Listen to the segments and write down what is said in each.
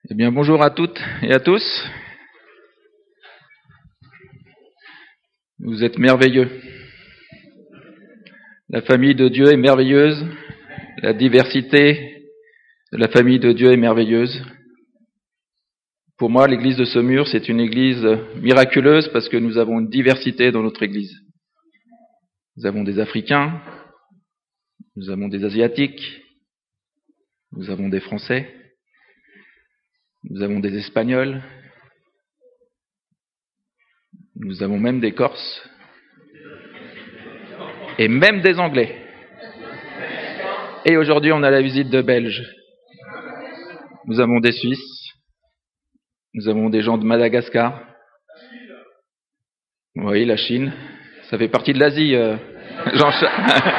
Eh bien, bonjour à toutes et à tous. Vous êtes merveilleux. La famille de Dieu est merveilleuse. La diversité de la famille de Dieu est merveilleuse. Pour moi, l'église de Saumur, c'est une église miraculeuse parce que nous avons une diversité dans notre église. Nous avons des Africains, nous avons des Asiatiques, nous avons des Français, nous avons des Espagnols, nous avons même des Corses et même des Anglais. Et aujourd'hui, on a la visite de Belges. Nous avons des Suisses, nous avons des gens de Madagascar. Oui, la Chine, ça fait partie de l'Asie, Jean-Charles.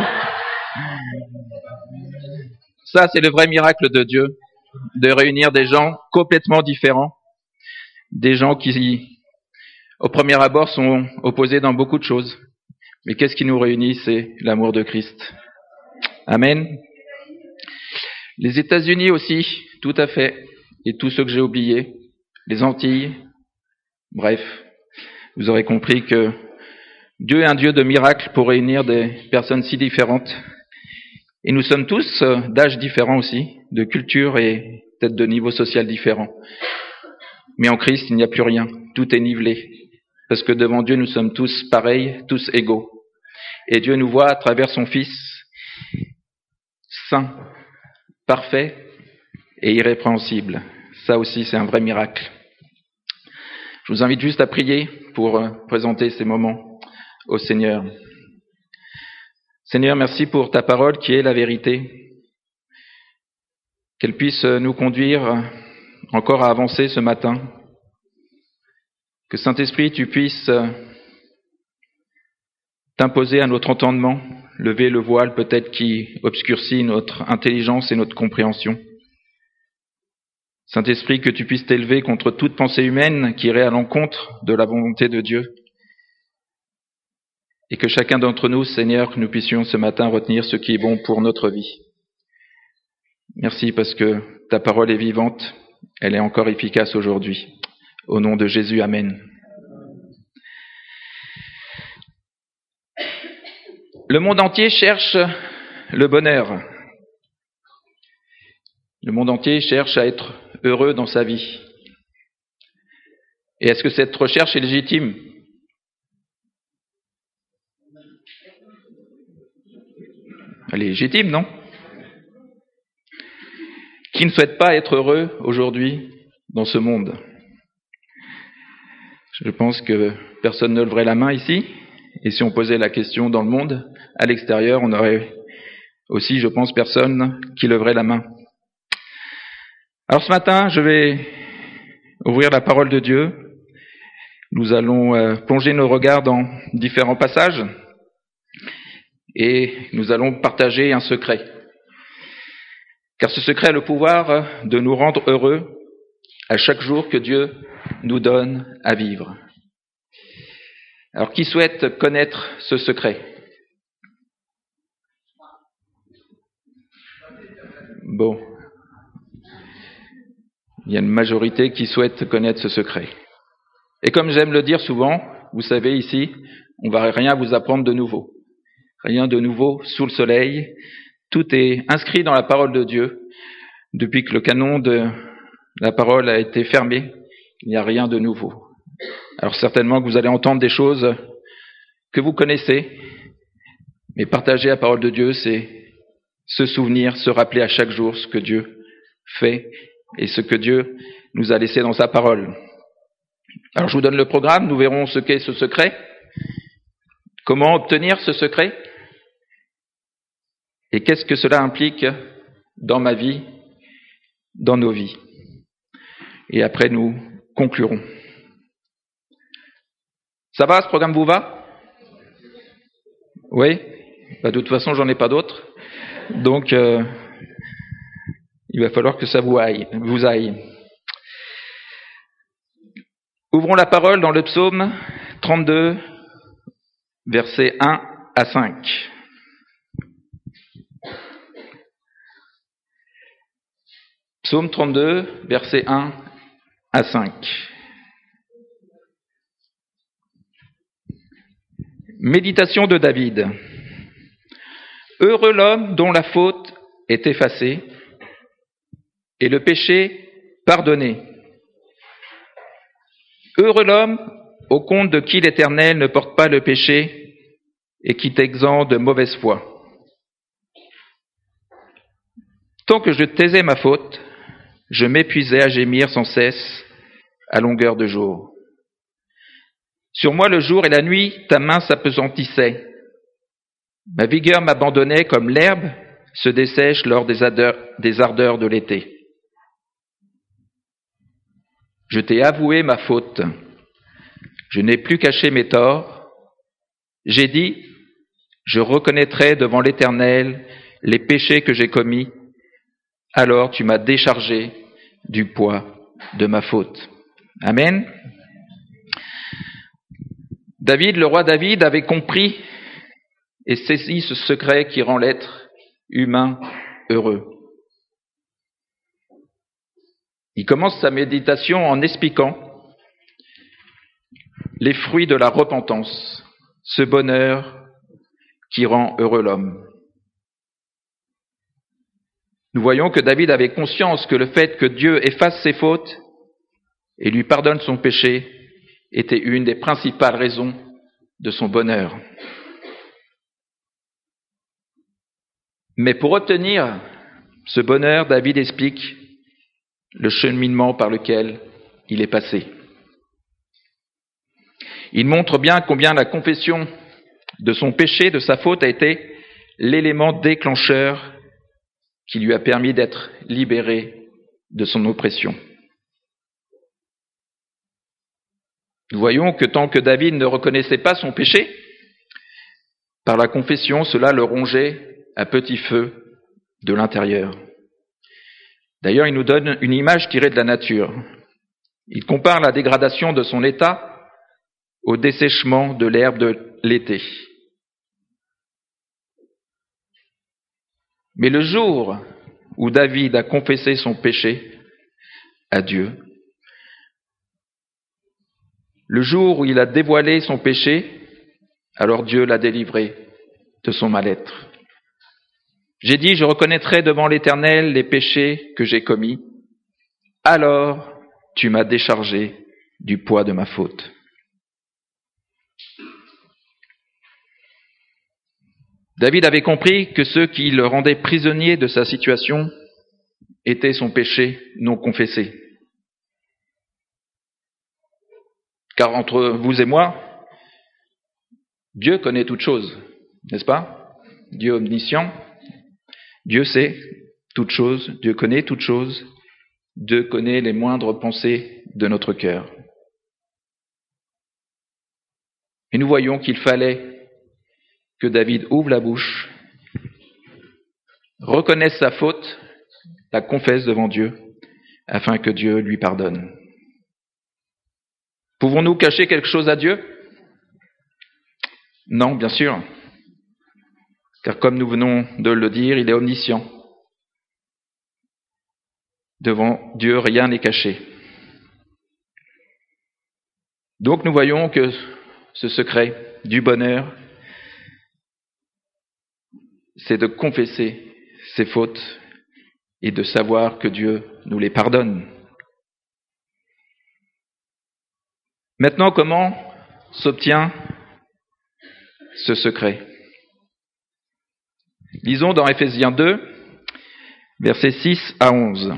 Ça, c'est le vrai miracle de Dieu, de réunir des gens complètement différents, des gens qui, au premier abord, sont opposés dans beaucoup de choses. Mais qu'est-ce qui nous réunit? C'est l'amour de Christ. Amen. Les États-Unis aussi, tout à fait, et tous ceux que j'ai oubliés, les Antilles, bref, vous aurez compris que Dieu est un Dieu de miracles pour réunir des personnes si différentes. Et nous sommes tous d'âges différents aussi, de culture et peut-être de niveau social différents. Mais en Christ, il n'y a plus rien. Tout est nivelé. Parce que devant Dieu, nous sommes tous pareils, tous égaux. Et Dieu nous voit à travers son Fils, saint, parfait et irrépréhensible. Ça aussi, c'est un vrai miracle. Je vous invite juste à prier pour présenter ces moments au Seigneur. Seigneur, merci pour ta parole qui est la vérité. Qu'elle puisse nous conduire encore à avancer ce matin. Que Saint-Esprit, tu puisses t'imposer à notre entendement, lever le voile peut-être qui obscurcit notre intelligence et notre compréhension. Saint-Esprit, que tu puisses t'élever contre toute pensée humaine qui irait à l'encontre de la volonté de Dieu. Et que chacun d'entre nous, Seigneur, que nous puissions ce matin retenir ce qui est bon pour notre vie. Merci parce que ta parole est vivante, elle est encore efficace aujourd'hui. Au nom de Jésus, Amen. Le monde entier cherche le bonheur. Le monde entier cherche à être heureux dans sa vie. Et est-ce que cette recherche est légitime? Elle est légitime, non? Qui ne souhaite pas être heureux aujourd'hui dans ce monde? Je pense que personne ne leverait la main ici. Et si on posait la question dans le monde, à l'extérieur, on aurait aussi, je pense, personne qui leverait la main. Alors ce matin, je vais ouvrir la parole de Dieu. Nous allons plonger nos regards dans différents passages et nous allons partager un secret. Car ce secret a le pouvoir de nous rendre heureux à chaque jour que Dieu nous donne à vivre. Alors qui souhaite connaître ce secret? Bon, il y a une majorité qui souhaite connaître ce secret. Et comme j'aime le dire souvent, vous savez ici, on va rien vous apprendre de nouveau. Rien de nouveau sous le soleil. Tout est inscrit dans la parole de Dieu. Depuis que le canon de la parole a été fermé, il n'y a rien de nouveau. Alors certainement que vous allez entendre des choses que vous connaissez, mais partager la parole de Dieu, c'est se souvenir, se rappeler à chaque jour ce que Dieu fait et ce que Dieu nous a laissé dans sa parole. Alors je vous donne le programme, nous verrons ce qu'est ce secret, comment obtenir ce secret, et qu'est-ce que cela implique dans ma vie, dans nos vies. Et après nous conclurons. Ça va, ce programme vous va? Oui? De toute façon, j'en ai pas d'autres. Donc, il va falloir que ça vous aille. Ouvrons la parole dans le psaume 32, versets 1 à 5. Psaume 32, versets 1 à 5. Méditation de David. Heureux l'homme dont la faute est effacée et le péché pardonné. Heureux l'homme au compte de qui l'Éternel ne porte pas le péché et qui t'exempte de mauvaise foi. Tant que je taisais ma faute, je m'épuisais à gémir sans cesse à longueur de jour. Sur moi le jour et la nuit, ta main s'appesantissaient. Ma vigueur m'abandonnait comme l'herbe se dessèche lors des ardeurs de l'été. Je t'ai avoué ma faute. Je n'ai plus caché mes torts. J'ai dit, je reconnaîtrai devant l'Éternel les péchés que j'ai commis. Alors tu m'as déchargé du poids de ma faute. Amen. David, le roi David, avait compris et saisi ce secret qui rend l'être humain heureux. Il commence sa méditation en expliquant les fruits de la repentance, ce bonheur qui rend heureux l'homme. Nous voyons que David avait conscience que le fait que Dieu efface ses fautes et lui pardonne son péché était une des principales raisons de son bonheur. Mais pour obtenir ce bonheur, David explique le cheminement par lequel il est passé. Il montre bien combien la confession de son péché, de sa faute, a été l'élément déclencheur qui lui a permis d'être libéré de son oppression. Nous voyons que tant que David ne reconnaissait pas son péché, par la confession, cela le rongeait à petit feu de l'intérieur. D'ailleurs, il nous donne une image tirée de la nature. Il compare la dégradation de son état au dessèchement de l'herbe de l'été. Mais le jour où David a confessé son péché à Dieu, le jour où il a dévoilé son péché, alors Dieu l'a délivré de son mal-être. J'ai dit, je reconnaîtrai devant l'Éternel les péchés que j'ai commis. Alors tu m'as déchargé du poids de ma faute. David avait compris que ce qui le rendait prisonnier de sa situation était son péché non confessé. Car entre vous et moi, Dieu connaît toutes choses, n'est-ce pas? Dieu omniscient, Dieu sait toutes choses, Dieu connaît toutes choses, Dieu connaît les moindres pensées de notre cœur. Et nous voyons qu'il fallait que David ouvre la bouche, reconnaisse sa faute, la confesse devant Dieu, afin que Dieu lui pardonne. Pouvons-nous cacher quelque chose à Dieu? Non, bien sûr. Car comme nous venons de le dire, il est omniscient. Devant Dieu, rien n'est caché. Donc nous voyons que ce secret du bonheur, c'est de confesser ses fautes et de savoir que Dieu nous les pardonne. Maintenant, comment s'obtient ce secret? Lisons dans Ephésiens 2, versets 6 à 11.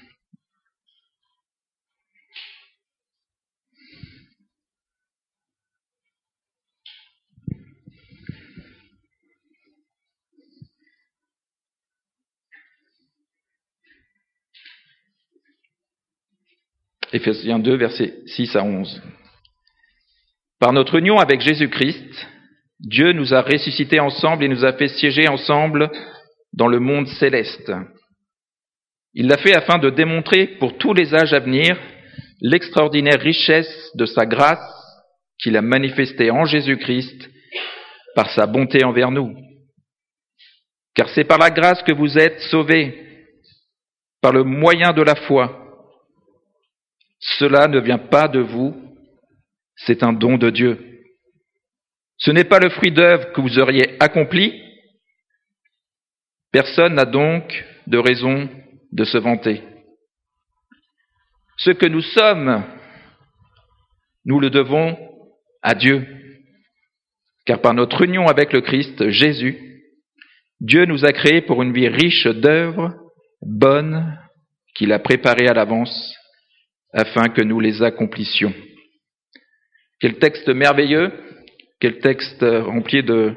Ephésiens 2, versets 6 à 11. Par notre union avec Jésus-Christ, Dieu nous a ressuscités ensemble et nous a fait siéger ensemble dans le monde céleste. Il l'a fait afin de démontrer pour tous les âges à venir l'extraordinaire richesse de sa grâce qu'il a manifestée en Jésus-Christ par sa bonté envers nous. Car c'est par la grâce que vous êtes sauvés, par le moyen de la foi. Cela ne vient pas de vous, c'est un don de Dieu. Ce n'est pas le fruit d'œuvre que vous auriez accompli. Personne n'a donc de raison de se vanter. Ce que nous sommes, nous le devons à Dieu. Car par notre union avec le Christ Jésus, Dieu nous a créés pour une vie riche d'œuvres bonnes qu'il a préparées à l'avance afin que nous les accomplissions. Quel texte merveilleux, quel texte rempli de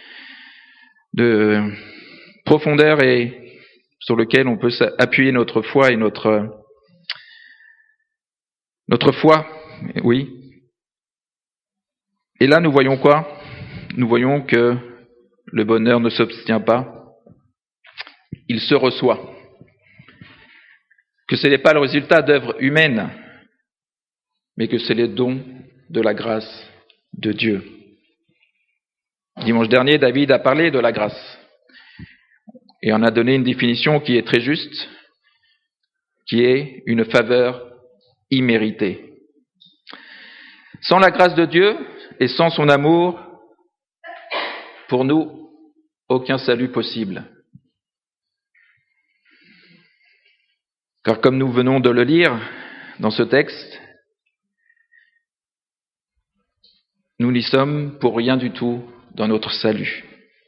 profondeur et sur lequel on peut appuyer notre foi et notre foi, oui. Et là, nous voyons quoi? Nous voyons que le bonheur ne s'obtient pas, il se reçoit. Que ce n'est pas le résultat d'œuvres humaines, mais que c'est le don de la grâce de Dieu. Dimanche dernier, David a parlé de la grâce et en a donné une définition qui est très juste, qui est une faveur imméritée. Sans la grâce de Dieu et sans son amour, pour nous, aucun salut possible. Car comme nous venons de le lire dans ce texte, nous n'y sommes pour rien du tout dans notre salut.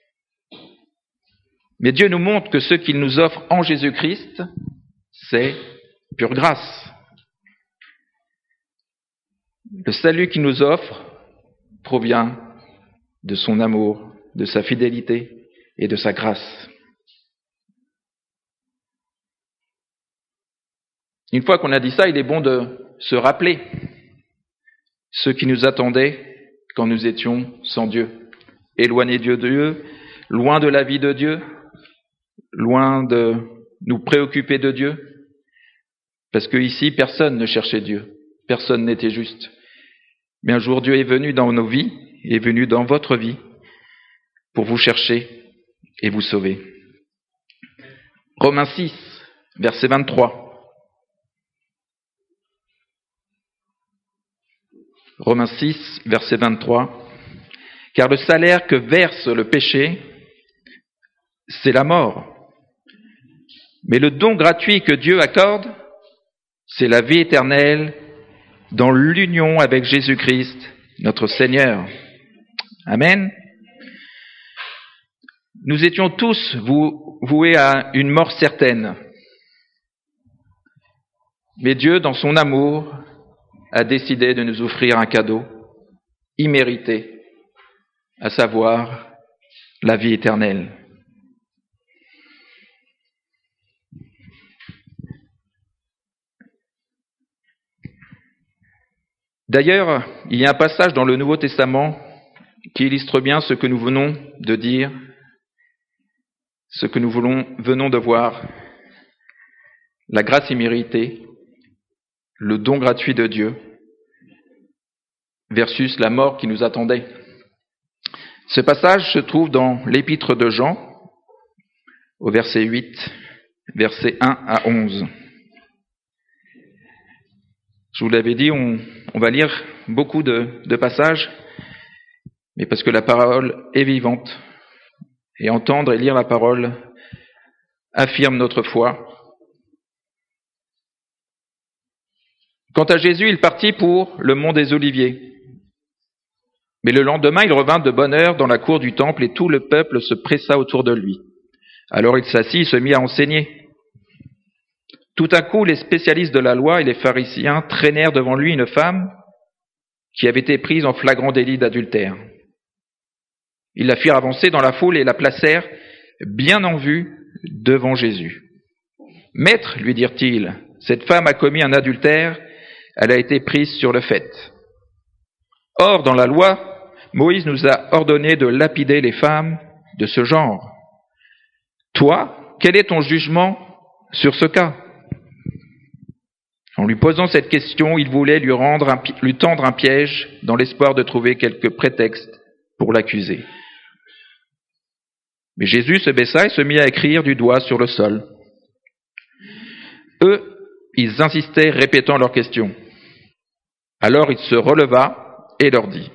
Mais Dieu nous montre que ce qu'il nous offre en Jésus-Christ, c'est pure grâce. Le salut qu'il nous offre provient de son amour, de sa fidélité et de sa grâce. Une fois qu'on a dit ça, il est bon de se rappeler ce qui nous attendait quand nous étions sans Dieu, éloignés de Dieu, loin de la vie de Dieu, loin de nous préoccuper de Dieu, parce que ici, personne ne cherchait Dieu, personne n'était juste. Mais un jour, Dieu est venu dans nos vies, est venu dans votre vie, pour vous chercher et vous sauver. Romains 6, verset 23. Romains 6, verset 23. Car le salaire que verse le péché, c'est la mort. Mais le don gratuit que Dieu accorde, c'est la vie éternelle dans l'union avec Jésus-Christ, notre Seigneur. Amen. Nous étions tous voués à une mort certaine. Mais Dieu, dans son amour, a décidé de nous offrir un cadeau immérité, à savoir la vie éternelle. D'ailleurs, il y a un passage dans le Nouveau Testament qui illustre bien ce que nous venons de dire, ce que nous venons de voir, la grâce imméritée, le don gratuit de Dieu, versus la mort qui nous attendait. Ce passage se trouve dans l'épître de Jean, au verset 8, versets 1 à 11. Je vous l'avais dit, on va lire beaucoup de passages, mais parce que la parole est vivante, et entendre et lire la parole affirme notre foi. Quant à Jésus, il partit pour le mont des Oliviers. Mais le lendemain, il revint de bonne heure dans la cour du temple et tout le peuple se pressa autour de lui. Alors il s'assit et se mit à enseigner. Tout à coup, les spécialistes de la loi et les pharisiens traînèrent devant lui une femme qui avait été prise en flagrant délit d'adultère. Ils la firent avancer dans la foule et la placèrent bien en vue devant Jésus. « Maître, lui dirent-ils, cette femme a commis un adultère, elle a été prise sur le fait. Or, dans la loi, Moïse nous a ordonné de lapider les femmes de ce genre. Toi, quel est ton jugement sur ce cas ?» En lui posant cette question, il voulait lui tendre un piège dans l'espoir de trouver quelques prétextes pour l'accuser. Mais Jésus se baissa et se mit à écrire du doigt sur le sol. Eux, ils insistaient, répétant leurs questions. Alors il se releva et leur dit,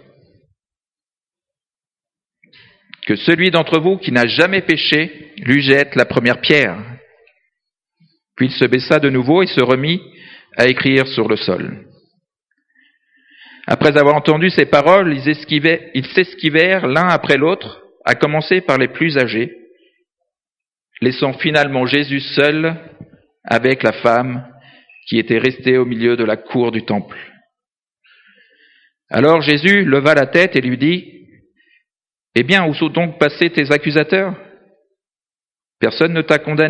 que celui d'entre vous qui n'a jamais péché lui jette la première pierre. Puis il se baissa de nouveau et se remit à écrire sur le sol. Après avoir entendu ces paroles, ils s'esquivèrent l'un après l'autre, à commencer par les plus âgés, laissant finalement Jésus seul avec la femme qui était restée au milieu de la cour du temple. Alors Jésus leva la tête et lui dit, « Eh bien, où sont donc passés tes accusateurs? Personne ne t'a condamné? »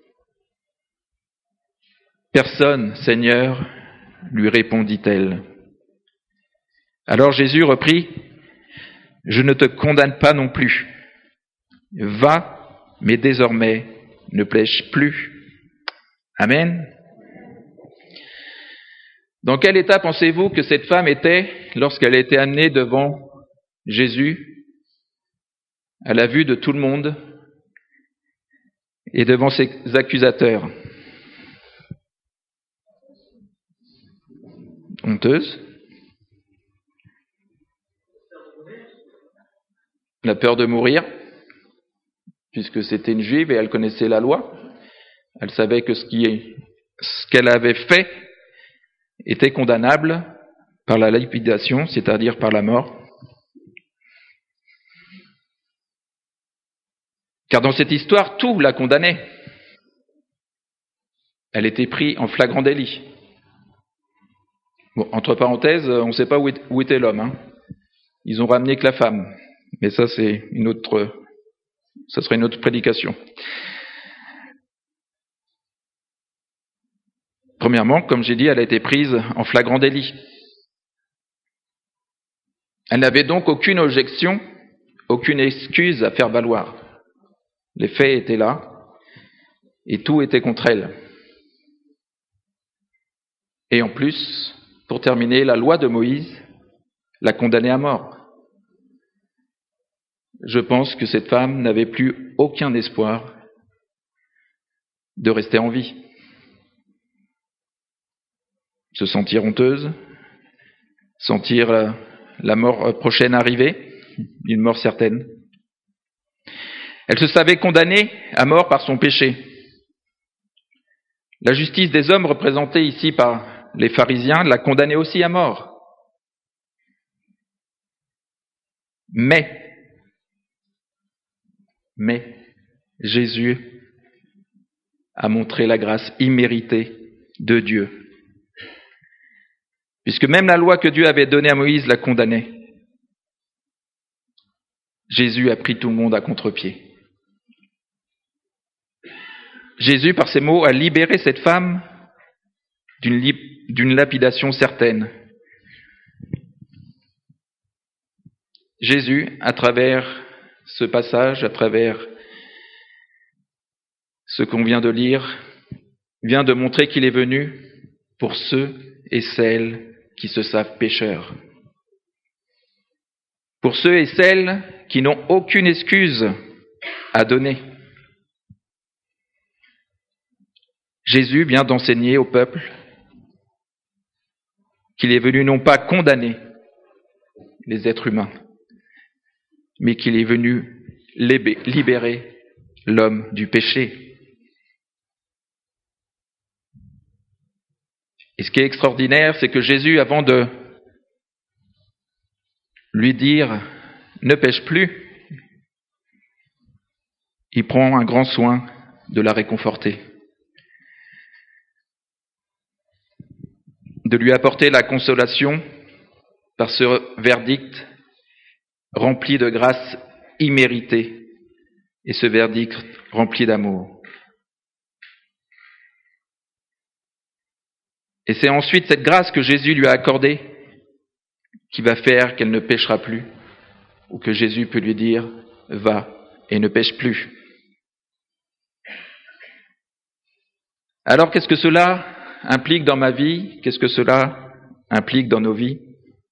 « Personne, Seigneur, lui répondit-elle. Alors Jésus reprit, « Je ne te condamne pas non plus. Va, mais désormais, ne pêche plus. » Amen. Dans quel état pensez-vous que cette femme était lorsqu'elle a été amenée devant Jésus, à la vue de tout le monde et devant ses accusateurs? Honteuse. La peur de mourir, puisque c'était une juive et elle connaissait la loi. Elle savait que ce qu'elle avait fait était condamnable par la lapidation, c'est-à-dire par la mort. Car dans cette histoire, tout la condamnait. Elle était prise en flagrant délit. Bon, entre parenthèses, on ne sait pas où était l'homme. Hein. Ils ont ramené que la femme. Mais ça, ça serait une autre prédication. Premièrement, comme j'ai dit, elle a été prise en flagrant délit. Elle n'avait donc aucune objection, aucune excuse à faire valoir. Les faits étaient là et tout était contre elle. Et en plus, pour terminer, la loi de Moïse l'a condamnée à mort. Je pense que cette femme n'avait plus aucun espoir de rester en vie. Se sentir honteuse, sentir la mort prochaine arriver, une mort certaine. Elle se savait condamnée à mort par son péché. La justice des hommes représentée ici par les pharisiens l'a condamnée aussi à mort. Mais Jésus a montré la grâce imméritée de Dieu. Puisque même la loi que Dieu avait donnée à Moïse la condamnait. Jésus a pris tout le monde à contre-pied. Jésus, par ses mots, a libéré cette femme d'une lapidation certaine. Jésus, à travers ce passage, à travers ce qu'on vient de lire, vient de montrer qu'il est venu pour ceux et celles qui se savent pécheurs. Pour ceux et celles qui n'ont aucune excuse à donner. Jésus vient d'enseigner au peuple qu'il est venu non pas condamner les êtres humains, mais qu'il est venu libérer l'homme du péché. Et ce qui est extraordinaire, c'est que Jésus, avant de lui dire « ne pêche plus », il prend un grand soin de la réconforter, de lui apporter la consolation par ce verdict rempli de grâce imméritée et ce verdict rempli d'amour. Et c'est ensuite cette grâce que Jésus lui a accordée qui va faire qu'elle ne péchera plus, ou que Jésus peut lui dire « va et ne pêche plus ». Alors qu'est-ce que cela implique dans ma vie? Qu'est-ce que cela implique dans nos vies?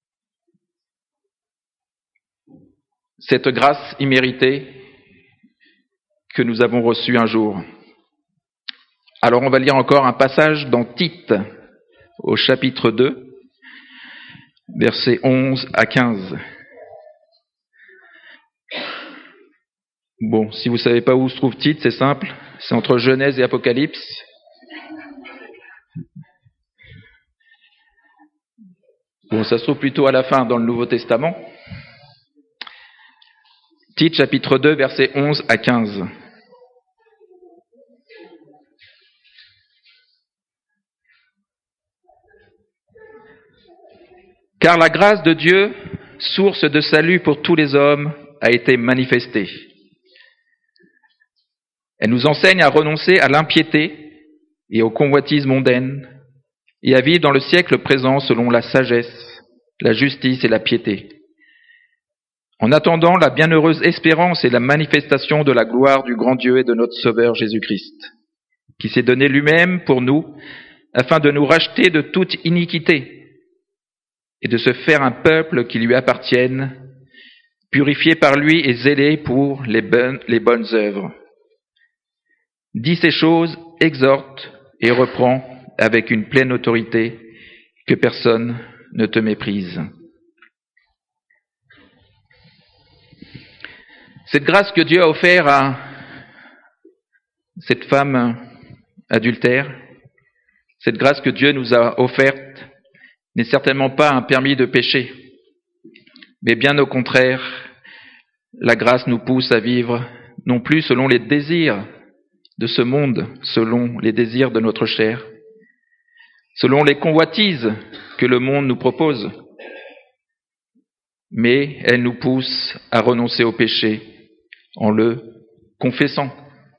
Cette grâce imméritée que nous avons reçue un jour. Alors on va lire encore un passage dans Tite, au chapitre 2, versets 11 à 15. Bon, si vous ne savez pas où se trouve Tite, c'est simple, c'est entre Genèse et Apocalypse. Bon, ça se trouve plutôt à la fin dans le Nouveau Testament. Tite, chapitre 2, versets 11 à 15. Car la grâce de Dieu, source de salut pour tous les hommes, a été manifestée. Elle nous enseigne à renoncer à l'impiété et aux convoitises mondaines et à vivre dans le siècle présent selon la sagesse, la justice et la piété, en attendant la bienheureuse espérance et la manifestation de la gloire du grand Dieu et de notre Sauveur Jésus-Christ, qui s'est donné lui-même pour nous afin de nous racheter de toute iniquité et de se faire un peuple qui lui appartienne, purifié par lui et zélé pour les bonnes œuvres. Dis ces choses, exhorte et reprend avec une pleine autorité, que personne ne te méprise. Cette grâce que Dieu a offerte à cette femme adultère, cette grâce que Dieu nous a offerte, n'est certainement pas un permis de péché, mais bien au contraire, la grâce nous pousse à vivre non plus selon les désirs de ce monde, selon les désirs de notre chair, selon les convoitises que le monde nous propose, mais elle nous pousse à renoncer au péché en le confessant.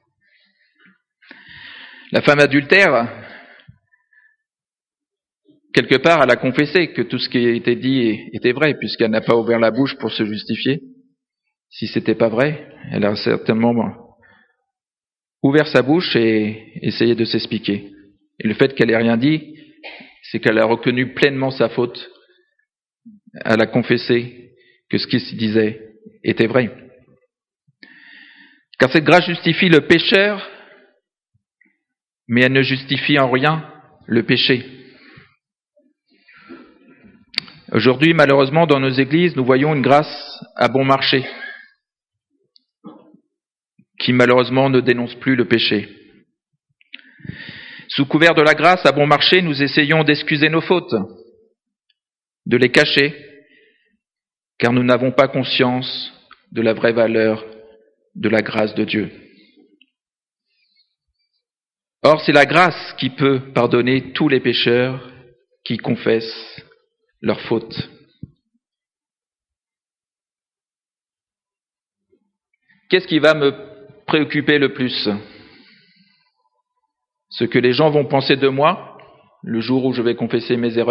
La femme adultère, quelque part, elle a confessé que tout ce qui a été dit était vrai, puisqu'elle n'a pas ouvert la bouche pour se justifier. Si c'était pas vrai, elle a certainement ouvert sa bouche et essayé de s'expliquer. Et le fait qu'elle ait rien dit, c'est qu'elle a reconnu pleinement sa faute. Elle a confessé que ce qu'il se disait était vrai. Car cette grâce justifie le pécheur, mais elle ne justifie en rien le péché. Aujourd'hui, malheureusement, dans nos églises, nous voyons une grâce à bon marché, qui malheureusement ne dénonce plus le péché. Sous couvert de la grâce à bon marché, nous essayons d'excuser nos fautes, de les cacher, car nous n'avons pas conscience de la vraie valeur de la grâce de Dieu. Or, c'est la grâce qui peut pardonner tous les pécheurs qui confessent leurs fautes. Qu'est-ce qui va me préoccuper le plus ? Ce que les gens vont penser de moi le jour où je vais confesser mes erreurs ?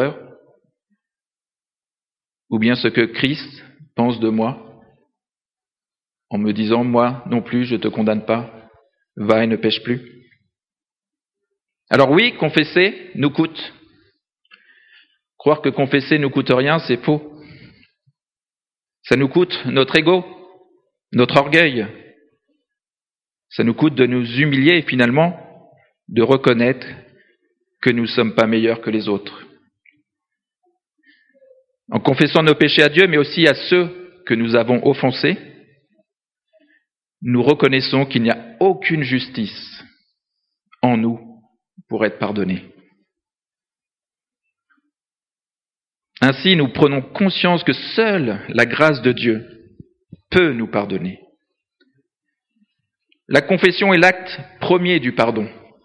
Ou bien ce que Christ pense de moi en me disant « Moi non plus, je ne te condamne pas, va et ne pêche plus ». Alors oui, confesser nous coûte. Croire que confesser ne coûte rien, c'est faux. Ça nous coûte notre ego, notre orgueil. Ça nous coûte de nous humilier et finalement de reconnaître que nous ne sommes pas meilleurs que les autres. En confessant nos péchés à Dieu, mais aussi à ceux que nous avons offensés, nous reconnaissons qu'il n'y a aucune justice en nous pour être pardonnés. Ainsi, nous prenons conscience que seule la grâce de Dieu peut nous pardonner. La confession est l'acte premier du pardon.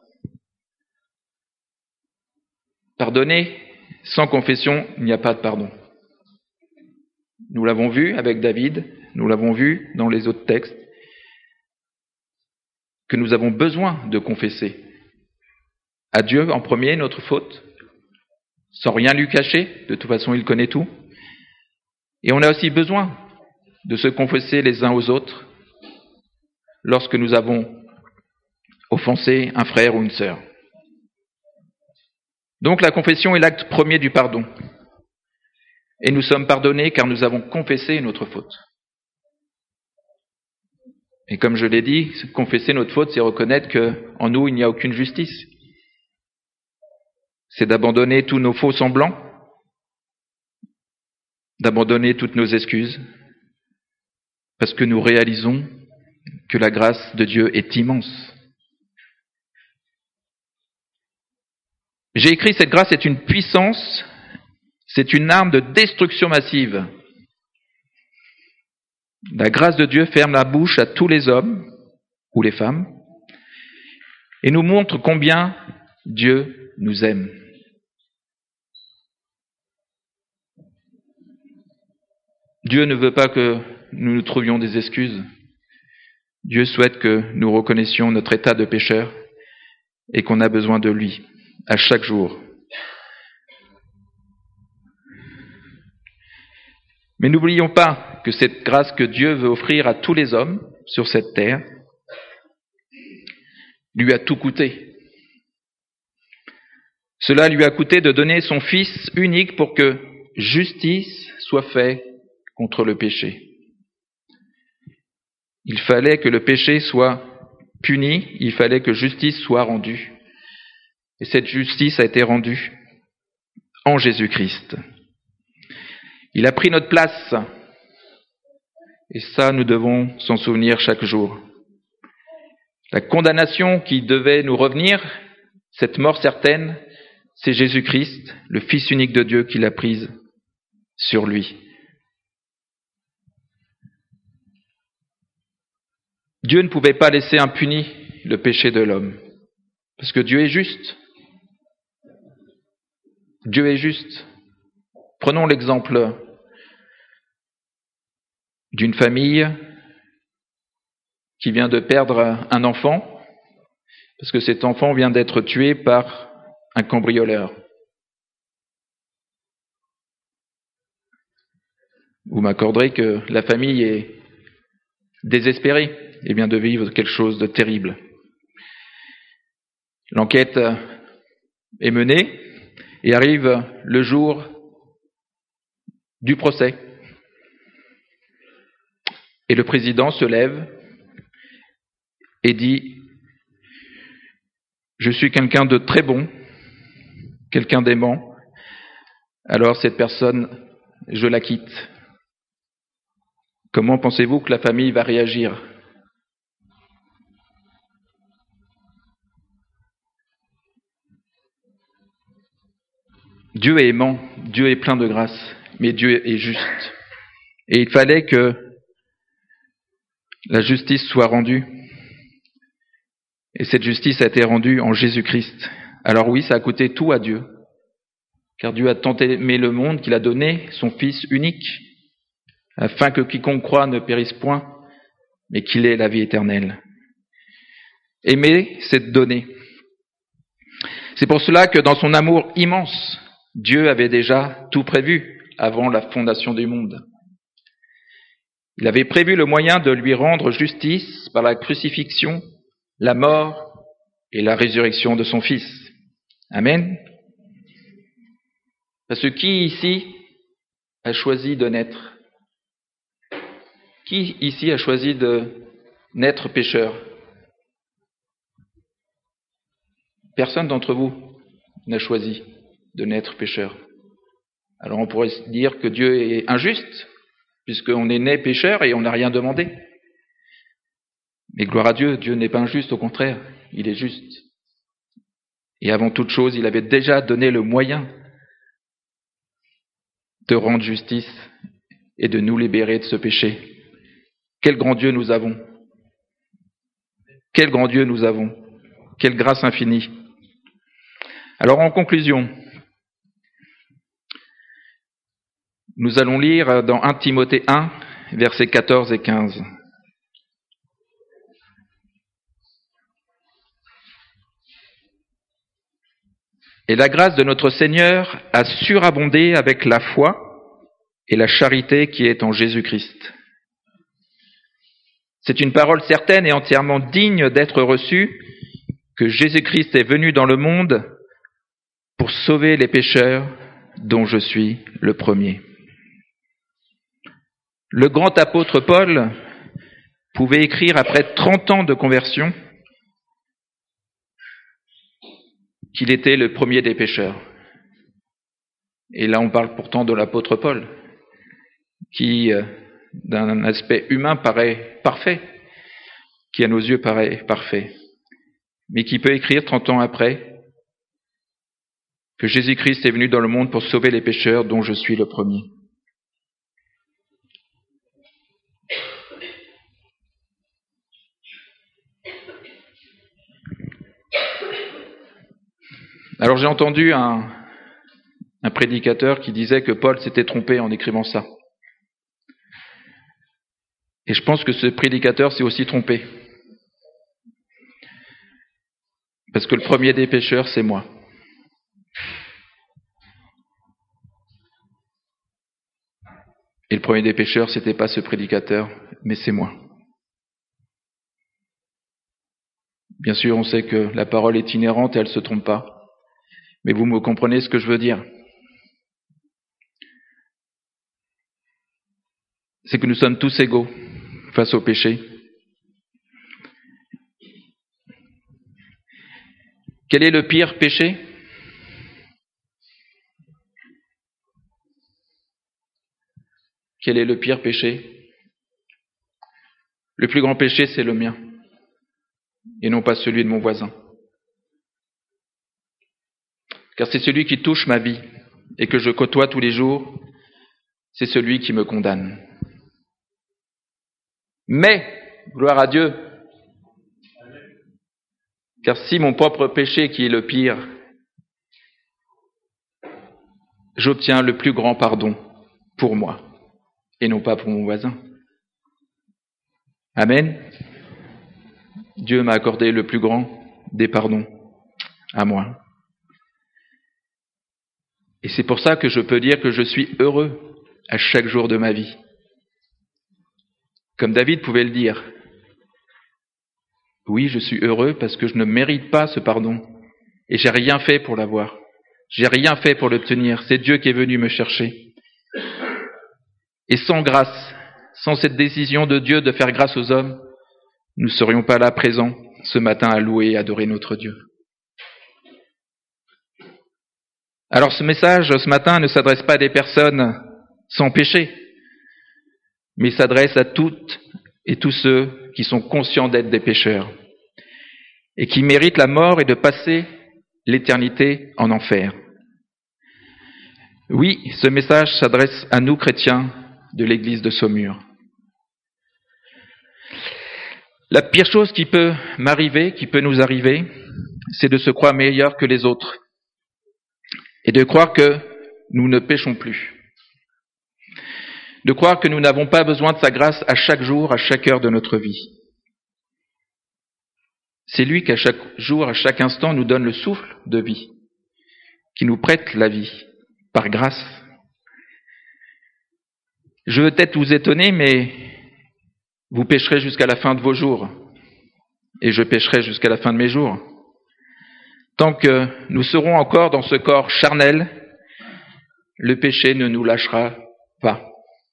Pardonner, sans confession, il n'y a pas de pardon. Nous l'avons vu avec David, nous l'avons vu dans les autres textes, que nous avons besoin de confesser à Dieu en premier notre faute, sans rien lui cacher, de toute façon il connaît tout. Et on a aussi besoin de se confesser les uns aux autres lorsque nous avons offensé un frère ou une sœur. Donc la confession est l'acte premier du pardon. Et nous sommes pardonnés car nous avons confessé notre faute. Et comme je l'ai dit, confesser notre faute, c'est reconnaître qu'en nous, il n'y a aucune justice. C'est d'abandonner tous nos faux semblants, d'abandonner toutes nos excuses, parce que nous réalisons que la grâce de Dieu est immense. J'ai écrit: cette grâce est une puissance, c'est une arme de destruction massive. La grâce de Dieu ferme la bouche à tous les hommes ou les femmes et nous montre combien Dieu nous aime. Dieu ne veut pas que nous nous trouvions des excuses. Dieu souhaite que nous reconnaissions notre état de pécheur et qu'on a besoin de lui à chaque jour. Mais n'oublions pas que cette grâce que Dieu veut offrir à tous les hommes sur cette terre lui a tout coûté. Cela lui a coûté de donner son Fils unique pour que justice soit faite contre le péché. Il fallait que le péché soit puni, il fallait que justice soit rendue. Et cette justice a été rendue en Jésus-Christ. Il a pris notre place. Et ça, nous devons s'en souvenir chaque jour. La condamnation qui devait nous revenir, cette mort certaine, c'est Jésus-Christ, le Fils unique de Dieu, qui l'a prise sur lui. Dieu ne pouvait pas laisser impuni le péché de l'homme, parce que Dieu est juste. Dieu est juste. Prenons l'exemple d'une famille qui vient de perdre un enfant, parce que cet enfant vient d'être tué par un cambrioleur. Vous m'accorderez que la famille est désespérée et vient de vivre quelque chose de terrible. L'enquête est menée et arrive le jour du procès. Et le président se lève et dit: je suis quelqu'un de très bon, quelqu'un d'aimant, alors cette personne, je la quitte. Comment pensez-vous que la famille va réagir ? Dieu est aimant, Dieu est plein de grâce, mais Dieu est juste. Et il fallait que la justice soit rendue. Et cette justice a été rendue en Jésus-Christ. Alors oui, ça a coûté tout à Dieu. Car Dieu a tant aimé le monde qu'il a donné son Fils unique, afin que quiconque croit ne périsse point, mais qu'il ait la vie éternelle. Aimer, c'est donner. C'est pour cela que dans son amour immense, Dieu avait déjà tout prévu avant la fondation du monde. Il avait prévu le moyen de lui rendre justice par la crucifixion, la mort et la résurrection de son Fils. Amen. Parce que qui ici a choisi de naître ? Qui ici a choisi de naître pécheur ? Personne d'entre vous n'a choisi de naître pécheur. Alors on pourrait se dire que Dieu est injuste, puisqu'on est né pécheur et on n'a rien demandé. Mais gloire à Dieu, Dieu n'est pas injuste, au contraire, il est juste. Et avant toute chose, il avait déjà donné le moyen de rendre justice et de nous libérer de ce péché. Quel grand Dieu nous avons! Quel grand Dieu nous avons! Quelle grâce infinie! Alors en conclusion, nous allons lire dans 1 Timothée 1, versets 14 et 15. Et la grâce de notre Seigneur a surabondé avec la foi et la charité qui est en Jésus-Christ. C'est une parole certaine et entièrement digne d'être reçue que Jésus-Christ est venu dans le monde pour sauver les pécheurs dont je suis le premier. Le grand apôtre Paul pouvait écrire après 30 ans de conversion: qu'il était le premier des pécheurs. Et là, on parle pourtant de l'apôtre Paul, qui, d'un aspect humain, paraît parfait, qui à nos yeux paraît parfait, mais qui peut écrire 30 ans après que Jésus-Christ est venu dans le monde pour sauver les pécheurs, dont je suis le premier. Alors j'ai entendu un prédicateur qui disait que Paul s'était trompé en écrivant ça. Et je pense que ce prédicateur s'est aussi trompé. Parce que le premier des pécheurs, c'est moi. Et le premier des pécheurs, c'était pas ce prédicateur, mais c'est moi. Bien sûr, on sait que la parole est inhérente et elle ne se trompe pas. Mais vous me comprenez ce que je veux dire. C'est que nous sommes tous égaux face au péché. Quel est le pire péché ? Quel est le pire péché ? Le plus grand péché, c'est le mien, et non pas celui de mon voisin. Car c'est celui qui touche ma vie et que je côtoie tous les jours, c'est celui qui me condamne. Mais, gloire à Dieu, car si mon propre péché, qui est le pire, j'obtiens le plus grand pardon pour moi, et non pas pour mon voisin. Amen. Dieu m'a accordé le plus grand des pardons à moi. Et c'est pour ça que je peux dire que je suis heureux à chaque jour de ma vie. Comme David pouvait le dire. Oui, je suis heureux parce que je ne mérite pas ce pardon. Et j'ai rien fait pour l'avoir. J'ai rien fait pour l'obtenir. C'est Dieu qui est venu me chercher. Et sans grâce, sans cette décision de Dieu de faire grâce aux hommes, nous ne serions pas là présents ce matin à louer et adorer notre Dieu. Alors ce message, ce matin, ne s'adresse pas à des personnes sans péché, mais il s'adresse à toutes et tous ceux qui sont conscients d'être des pécheurs et qui méritent la mort et de passer l'éternité en enfer. Oui, ce message s'adresse à nous chrétiens de l'église de Saumur. La pire chose qui peut m'arriver, qui peut nous arriver, c'est de se croire meilleur que les autres et de croire que nous ne péchons plus. De croire que nous n'avons pas besoin de sa grâce à chaque jour, à chaque heure de notre vie. C'est lui qui à chaque jour, à chaque instant, nous donne le souffle de vie, qui nous prête la vie, par grâce. Je veux peut-être vous étonner, mais vous pécherez jusqu'à la fin de vos jours, et je pécherai jusqu'à la fin de mes jours. Tant que nous serons encore dans ce corps charnel, le péché ne nous lâchera pas.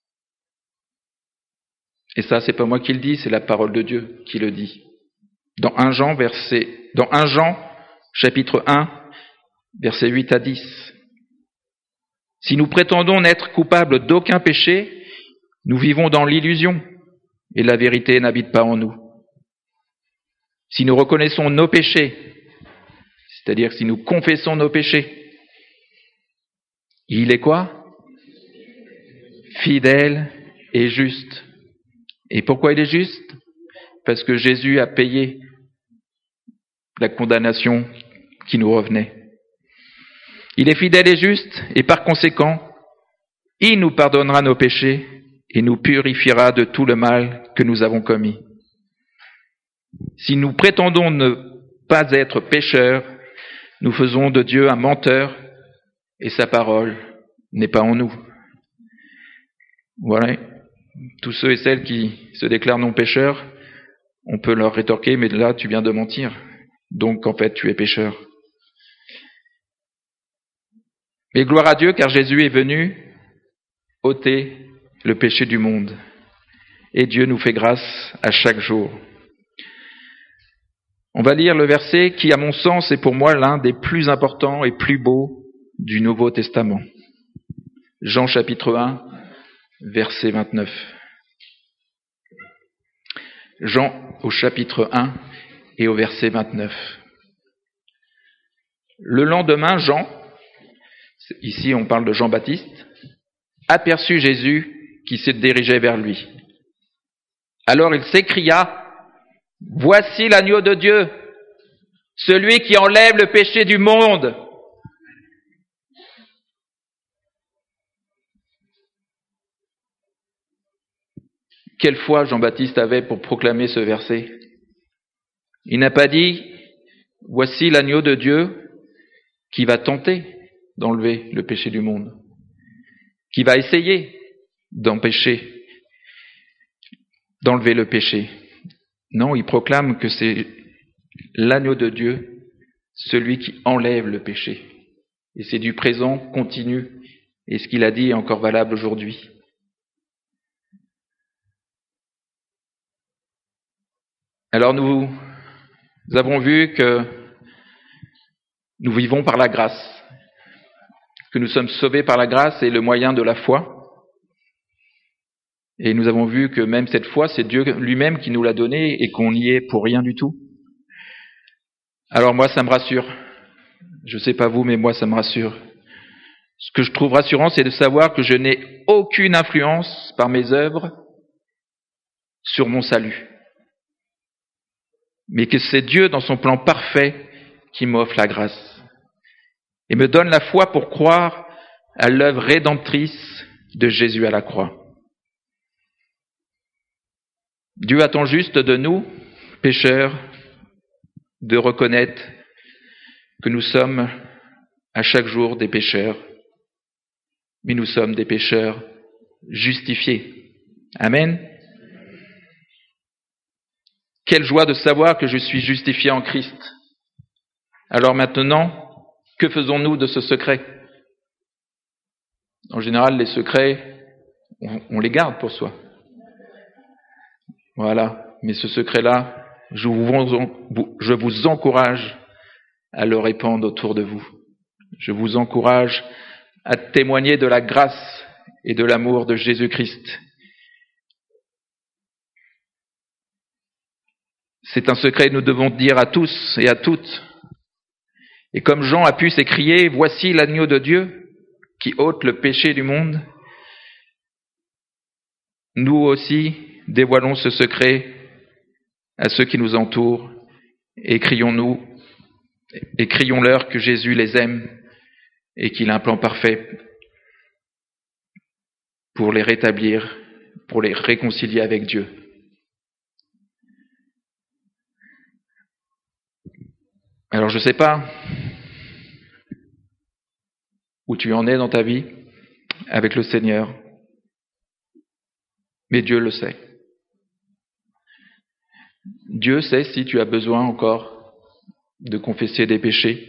Et ça, c'est pas moi qui le dis, c'est la parole de Dieu qui le dit. Dans 1 Jean, chapitre 1, versets 8 à 10. Si nous prétendons n'être coupables d'aucun péché, nous vivons dans l'illusion, et la vérité n'habite pas en nous. Si nous reconnaissons nos péchés, c'est-à-dire si nous confessons nos péchés, il est quoi ? Fidèle et juste. Et pourquoi il est juste ? Parce que Jésus a payé la condamnation qui nous revenait. Il est fidèle et juste, et par conséquent, il nous pardonnera nos péchés et nous purifiera de tout le mal que nous avons commis. Si nous prétendons ne pas être pécheurs, nous faisons de Dieu un menteur, et sa parole n'est pas en nous. Voilà. Tous ceux et celles qui se déclarent non pécheurs, on peut leur rétorquer, mais là, tu viens de mentir. Donc, en fait, tu es pécheur. Mais gloire à Dieu, car Jésus est venu ôter le péché du monde. Et Dieu nous fait grâce à chaque jour. On va lire le verset qui, à mon sens, est pour moi l'un des plus importants et plus beaux du Nouveau Testament. Jean chapitre 1, verset 29. Jean au chapitre 1 et au verset 29. Le lendemain, Jean, ici on parle de Jean-Baptiste, aperçut Jésus qui se dirigeait vers lui. Alors il s'écria, « Voici l'agneau de Dieu, celui qui enlève le péché du monde. » Quelle foi Jean-Baptiste avait pour proclamer ce verset? Il n'a pas dit « Voici l'agneau de Dieu qui va tenter d'enlever le péché du monde, qui va essayer d'enlever le péché. » Non, il proclame que c'est l'agneau de Dieu, celui qui enlève le péché. Et c'est du présent continu, et ce qu'il a dit est encore valable aujourd'hui. Alors nous avons vu que nous vivons par la grâce, que nous sommes sauvés par la grâce et le moyen de la foi. Et nous avons vu que même cette foi, c'est Dieu lui-même qui nous l'a donnée et qu'on n'y est pour rien du tout. Alors moi, ça me rassure. Je ne sais pas vous, mais moi, ça me rassure. Ce que je trouve rassurant, c'est de savoir que je n'ai aucune influence par mes œuvres sur mon salut. Mais que c'est Dieu, dans son plan parfait, qui m'offre la grâce et me donne la foi pour croire à l'œuvre rédemptrice de Jésus à la croix. Dieu attend juste de nous, pécheurs, de reconnaître que nous sommes à chaque jour des pécheurs, mais nous sommes des pécheurs justifiés. Amen. Quelle joie de savoir que je suis justifié en Christ. Alors maintenant, que faisons-nous de ce secret? En général, les secrets, on les garde pour soi. Voilà, mais ce secret-là, je vous encourage à le répandre autour de vous. Je vous encourage à témoigner de la grâce et de l'amour de Jésus-Christ. C'est un secret que nous devons dire à tous et à toutes. Et comme Jean a pu s'écrier, « Voici l'agneau de Dieu qui ôte le péché du monde », nous aussi dévoilons ce secret à ceux qui nous entourent et crions-leur que Jésus les aime et qu'il a un plan parfait pour les rétablir, pour les réconcilier avec Dieu. Alors je ne sais pas où tu en es dans ta vie avec le Seigneur, mais Dieu le sait. Dieu sait si tu as besoin encore de confesser des péchés,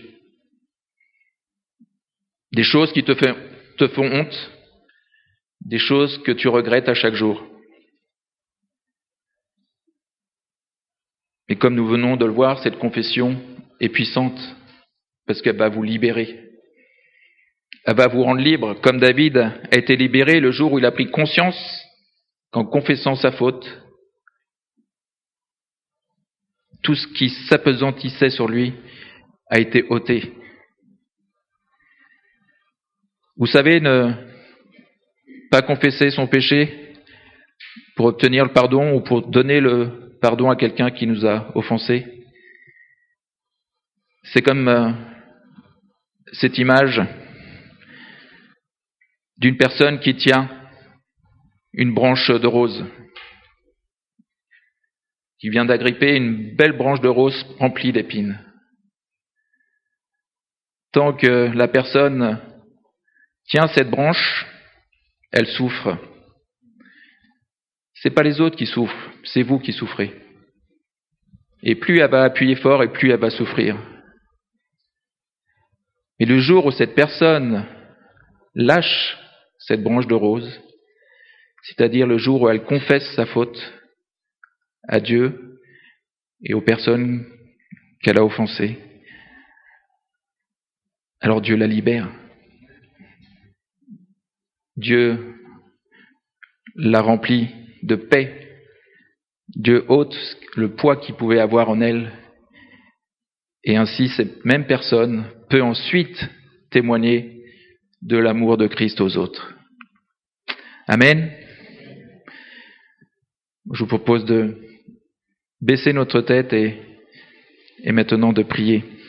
des choses qui te font honte, des choses que tu regrettes à chaque jour. Et comme nous venons de le voir, cette confession est puissante parce qu'elle va vous libérer. Elle va vous rendre libre, comme David a été libéré le jour où il a pris conscience qu'en confessant sa faute, tout ce qui s'apesantissait sur lui a été ôté. Vous savez, ne pas confesser son péché pour obtenir le pardon ou pour donner le pardon à quelqu'un qui nous a offensés, c'est comme cette image d'une personne qui tient une branche de rose, qui vient d'agripper une belle branche de rose remplie d'épines. Tant que la personne tient cette branche, elle souffre. C'est pas les autres qui souffrent, c'est vous qui souffrez. Et plus elle va appuyer fort et plus elle va souffrir. Mais le jour où cette personne lâche cette branche de rose, c'est-à-dire le jour où elle confesse sa faute à Dieu et aux personnes qu'elle a offensé. Alors Dieu la libère. Dieu la remplit de paix. Dieu ôte le poids qu'il pouvait avoir en elle. Et ainsi, cette même personne peut ensuite témoigner de l'amour de Christ aux autres. Amen. Je vous propose de baisser notre tête et maintenant de prier.